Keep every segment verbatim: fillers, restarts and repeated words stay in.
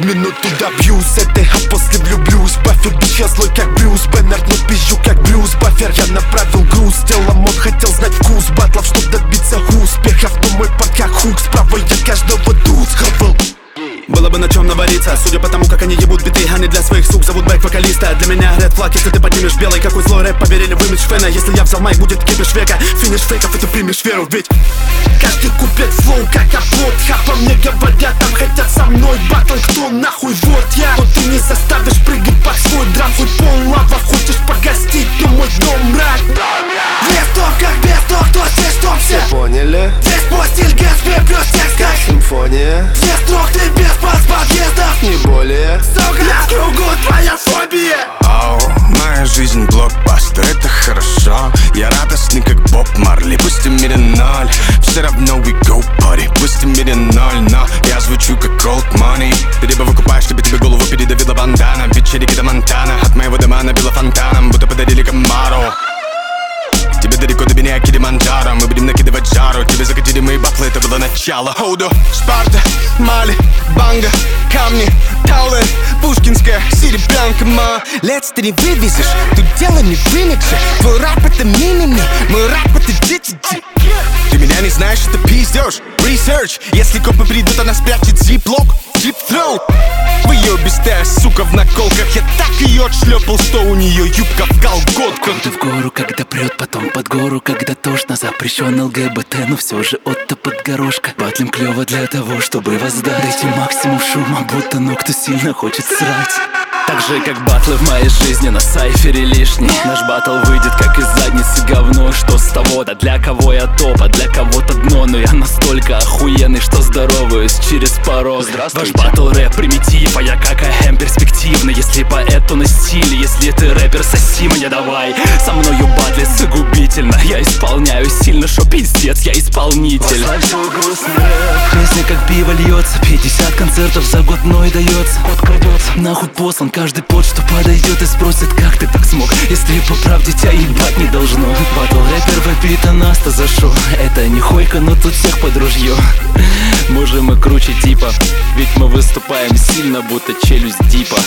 минуту добьюсь этой, а после влюблюсь. Баффер, бич, я злой как Брюс Беннер, но пизжу как Брюс Баффер. Я направил груз, телом он хотел знать вкус батлов, чтоб добиться успехов, но мой парк как хук. Справа я каждого тут схавал. Было бы на чем навариться, судя по тому, как они ебут биты. Они для своих сук зовут бэк-вокалиста. Для меня red flag, если ты поднимешь белый. Какой злой рэп, поверили в имидж фэна. Если я взял майк, будет кипиш века. Финиш фейков, и ты примешь веру, ведь каждый купит флоу, как оплот. Хапа мне говорят, там хотят со мной батл. Кто нахуй, вот я. Но ты не заставишь прыгать под свой драм. Хоть пол лава, хочешь погостить, но мой дом мрак. Без топ, как без топ, кто здесь топ все поняли? Здесь по стиль Гэтсби плюс текст как симфония. Здесь строк ты без пас подъездов, не более. Сука, кругу твоя фобия. Оу, моя жизнь блокбастер, это хорошо. Я радостный, как Боб Марли. Пусть в мире ноль, все равно we go party. Пусть в мире ноль, но я звучу как Cold Money. Ты либо выкупаешь, чтобы тебе голову передавила бандана. Вечерики до Монтана, от моего дома набило фонтаном, будто подарили комару. Тебе далеко до меня, Килиманджаро. Мы будем накидывать жару. Тебе закатили мои батлы, это было начало. Хоуду, Спарта, Мали, Банга, камни, Таулер, Пушкинская, серебрянка, ма. Лец ты не вывезешь, тут дело не в имидже. Твой рэп это мимими, мой рэп это ди-ди-ди. Ты меня не знаешь, это пиздешь. Research, если копы придут, она спрячет зип-лок, дип-throat. В ее бестая, сука, в наколках. Я так ее отшлепал, что у нее юбка в колготках. Ты в гору, когда прет, потом под гору, когда тошно. Запрещен ЛГБТ, но все же отто под горошка. Батлим клево для того, чтобы воздать. Дайте максимум шума, будто ну кто сильно хочет срать. Так же, как батлы в моей жизни на сайфере лишний. Наш батл выйдет, как из задницы говно. Что с того, да для кого я топ, а для кого-то дно. Но я настолько охуенный, что здороваюсь через порог. Ваш батл рэп примитив, а я как АМ перспективный. Если поэт, то на стиле, если ты рэпер, соси мне давай. Со мною батлиться губительно. Я исполняю сильно, шо пиздец, я исполнитель. Послать грустный рэп, песня как пиво льется. Пятьдесят концертов за год мной дается. Кот крадется, нахуй послан каждый под, что подойдет и спросит, как ты так смог. Если по правде тебя ебать не должно. Батл рэпер вопит, а нас-то зашел. Это не хойка, но тут всех под ружье. Можем и круче типа, ведь мы выступаем сильно, будто челюсть дипа.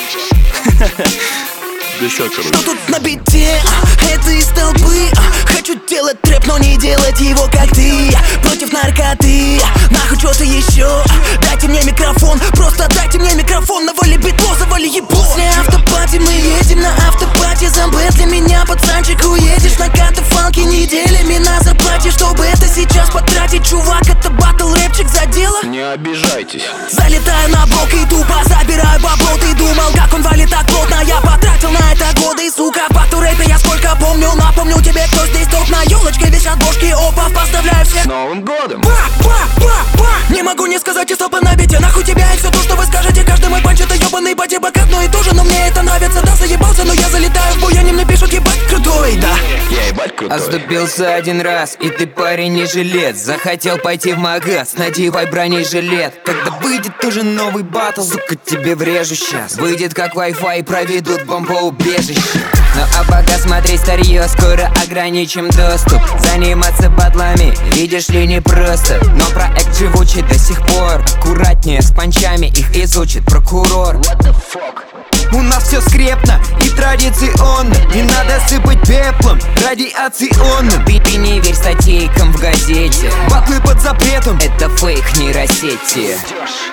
Что тут на бите? Это из толпы. Хочу делать трэп, но не делать его как ты. Против наркоты, нахуй что-то еще. Дайте мне микрофон, просто дайте мне микрофон. Навали битво, завали ебо. После автопати мы едем на автопати. Замбэ для меня, пацанчик, уедешь на катафалке неделями на зарплате. Чтобы это сейчас потратить, чувак, это батл рэпчик за дело. Не обижайтесь. Залетаю на блок и тупо забираю бабло. Ты думал, как он валит так плотно? Я потратил на это годы, сука, в батл рэпе я сколько помню. Напомню тебе, кто здесь топ. На елочке висят бошки, опа, поздравляю всех С Новым годом! Ба, ба, ба, ба. Не могу не сказать, и стопы на бите. Нахуй тебя и все то, что вы скажете. Каждый мой панч это ебаный бати-бак. Одно и то же, но мне это нравится. Да, заебался, но я залетаю в бой. Они мне пишут, ебать крутой, да. Я ебать крутой. Оступился один раз, и ты, парень, не жилец. Захотел пойти в магаз, надевай бронежилет. Когда выйдет тоже новый батл, сука, тебе врежу сейчас. Выйдет как Wi-Fi, проведут бомбоубежище. Ну а пока смотреть старье, скоро ограничим доступ. Заниматься батлами, видишь ли, не просто. Но проект живучий до сих пор. Аккуратнее с панчами, их изучит прокурор. What the fuck? У нас все скрепно и традиционно. Не надо сыпать пеплом радиационным. Ты, ты не верь статейкам в газете. Батлы под запретом, это фейк нейросети.